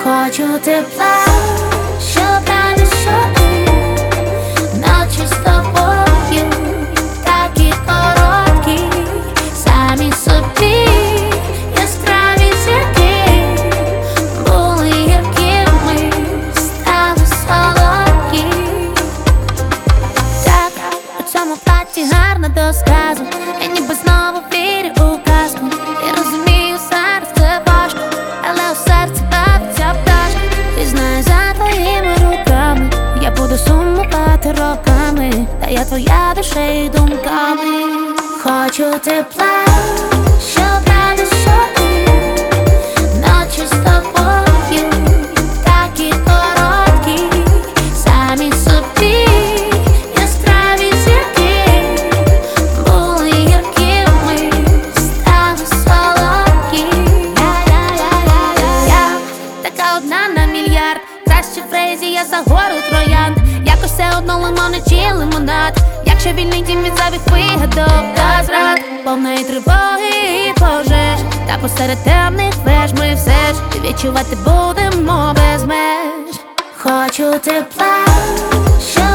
Хочу тепла, щоб раді щодня, ночі з тобою такі короткі, самі собі яскраві зірки, були гіркими, стали солодкі. Так, у цьому платі гарно до сказу, я ніби знову вірю у казку. Я розумію, зараз це важко, але у серці бавиться пташка. І знаю, за твоїми руками я буду сумувати роками, та я твоя душею думками. Хочу тепла, щоб раді щодня, ночі з тобою такі короткі, самі собі яскраві зірки, були гіркими, стали солодкі. Я така одна на мільярд, краще фрезі, я за гору троянд. Якось все одно лимон чи лимонад, якщо вільний дім від зайвих вигадок та зрад, повної тривоги і пожеж, та посеред темних веж ми все ж відчувати будемо без меж. Хочу тепла, щоб